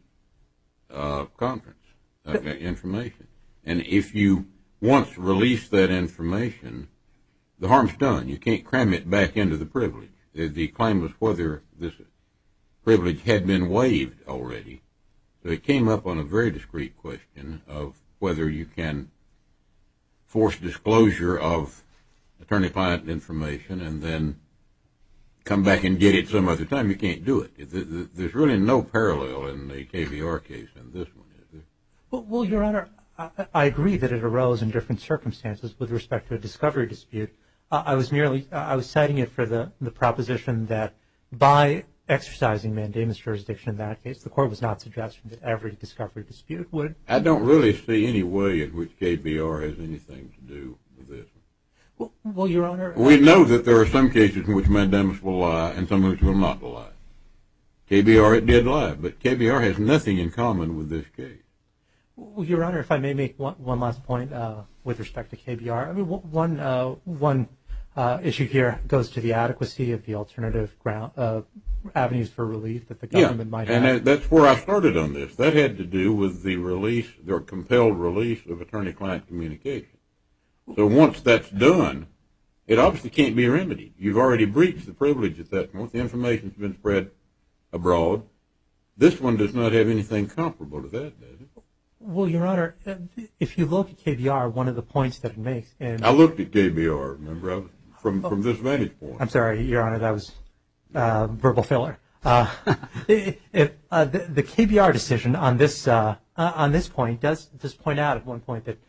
conference information. And if you once release that information, the harm's done. You can't cram it back into the privilege. The claim was whether this privilege had been waived already. So it came up on a very discrete question of whether you can force disclosure of attorney-client information and then come back and get it some other time. You can't do it. There's really no parallel in the KBR case in this one, is there? Well, Your Honor, I agree that it arose in different circumstances with respect to a discovery dispute. I was citing it for the proposition that by exercising mandamus jurisdiction in that case, the court was not suggesting that every discovery dispute would... I don't really see any way in which KBR has anything to do with this. Well, Your Honor... We know that there are some cases in which mandamus will lie and some which will not lie. KBR, it did lie, but KBR has nothing in common with this case. Well, Your Honor, if I may make one last point with respect to KBR. I mean, one issue here goes to the adequacy of the alternative avenues for relief that the government might have. And that's where I started on this. That had to do with the release, the compelled release of attorney-client communication. So once that's done, it obviously can't be remedied. You've already breached the privilege at that point. The information's been spread abroad. This one does not have anything comparable to that, does it? Well, Your Honor, if you look at KBR, one of the points that it makes... I looked at KBR, remember, from this vantage point. I'm sorry, Your Honor, that was verbal filler. The KBR decision on this point does point out at one point that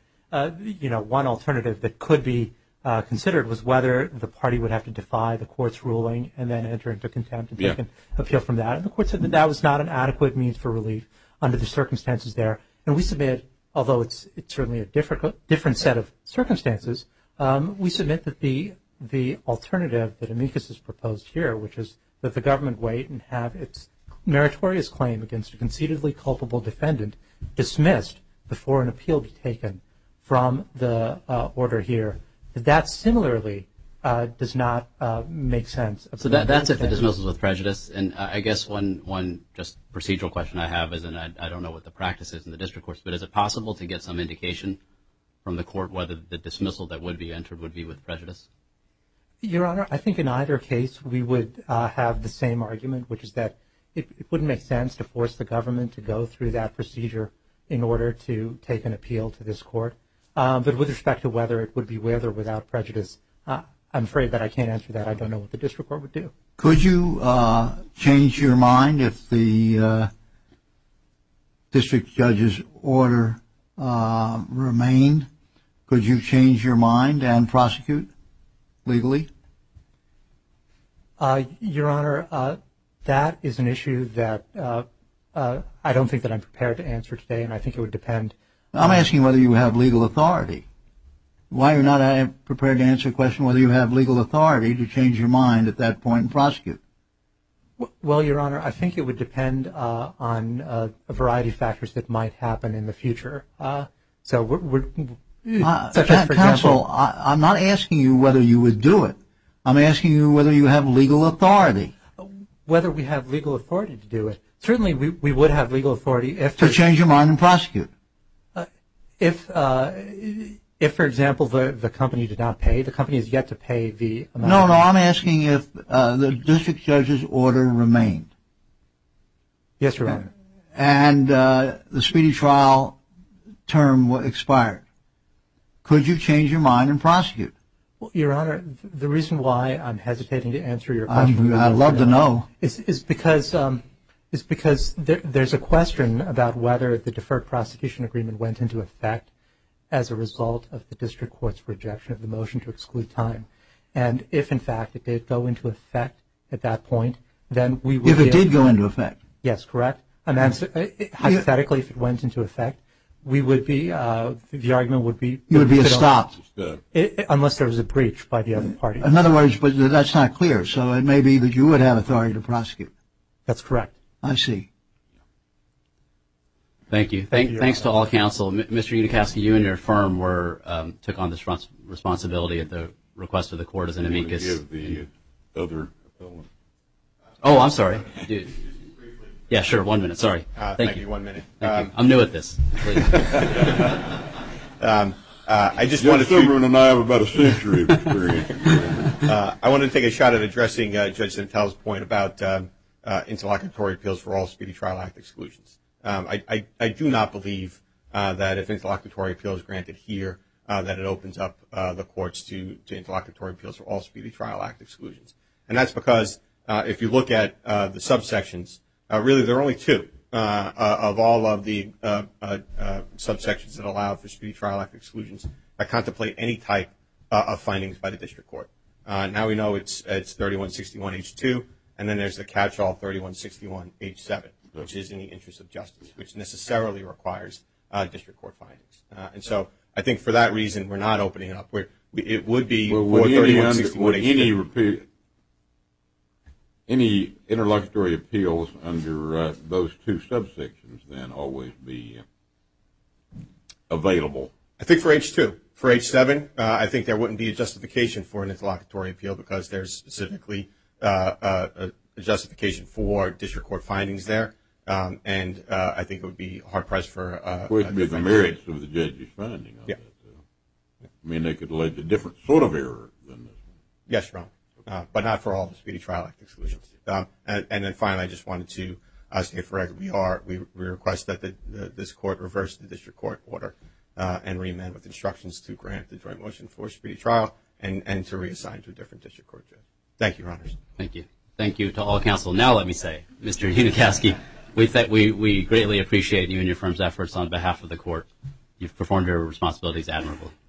one alternative that could be considered was whether the party would have to defy the court's ruling and then enter into contempt and take an appeal from that. And the court said that that was not an adequate means for relief under the circumstances there. And we submit, although it's certainly a different set of circumstances, we submit that the alternative that amicus has proposed here, which is that the government wait and have its meritorious claim against a concededly culpable defendant dismissed before an appeal be taken from the order here, that similarly does not make sense. So that's if the dismissal is with prejudice. And I guess one just procedural question I have is, and I don't know what the practice is in the district courts, but is it possible to get some indication from the court whether the dismissal that would be entered would be with prejudice? Your Honor, I think in either case we would have the same argument, which is that it wouldn't make sense to force the government to go through that procedure in order to take an appeal to this court. But with respect to whether it would be with or without prejudice, I'm afraid that I can't answer that. I don't know what the district court would do. Could you change your mind if the district judge's order remained? Could you change your mind and prosecute legally? Your Honor, that is an issue that I don't think that I'm prepared to answer today, and I think it would depend. I'm asking whether you have legal authority. Why you're not prepared to answer the question whether you have legal authority to change your mind at that point and prosecute? Well, Your Honor, I think it would depend on a variety of factors that might happen in the future. Counsel, I'm not asking you whether you would do it. I'm asking you whether you have legal authority. Whether we have legal authority to do it. Certainly we would have legal authority if... To change your mind and prosecute. If, for example, the company did not pay, the company is yet to pay the amount... No, I'm asking if the district judge's order remained. Yes, Your Honor. And the speedy trial term expired. Could you change your mind and prosecute? Well, Your Honor, the reason why I'm hesitating to answer your question... I'd love to know. Is because there's a question about whether the deferred prosecution agreement went into effect as a result of the district court's rejection of the motion to exclude time. And if, in fact, it did go into effect at that point, then we would... If it did go into effect? Yes, correct. And hypothetically, if it went into effect, we would be, the argument would be. You would be stopped. Unless there was a breach by the other party. In other words, but that's not clear. So it may be that you would have authority to prosecute. That's correct. I see. Thank you. Thanks to all counsel. Mr. Unikowski, you and your firm took on this responsibility at the request of the court as an amicus. Give the other appellant. Oh, I'm sorry. Yeah, sure. 1 minute. Sorry. Thank you. 1 minute. Thank you. I'm new at this. I just Judge wanted to. Silverman and I have about a century of experience. I wanted to take a shot at addressing Judge Santel's point about interlocutory appeals for all Speedy Trial Act exclusions. I do not believe that if interlocutory appeal is granted here, that it opens up the courts to interlocutory appeals for all Speedy Trial Act exclusions. And that's because if you look at the subsections, really there are only two of all of the subsections that allow for Speedy Trial Act exclusions that contemplate any type of findings by the district court. Now we know it's 3161H2, and then there's the catch-all 3161H7, which is in the interest of justice, which necessarily requires district court findings. And so I think for that reason we're not opening it up. It would be for 3161H2. Any interlocutory appeals under those two subsections then always be available? I think for H2. For H7, I think there wouldn't be a justification for an interlocutory appeal because there's specifically a justification for district court findings there. And I think it would be hard-pressed for would be the merits of the judge's finding on that. I mean, they could allege a different sort of error than this one. Yes, Your Honor, but not for all the Speedy Trial Act exclusions. And then finally, I just wanted to state for record, we request that this court reverse the district court order and remand with instructions to grant the joint motion for speedy trial and to reassign to a different district court judge. Thank you, Your Honors. Thank you. Thank you to all counsel. Now let me say, Mr. Unikowski, we greatly appreciate you and your firm's efforts on behalf of the court. You've performed your responsibilities admirably.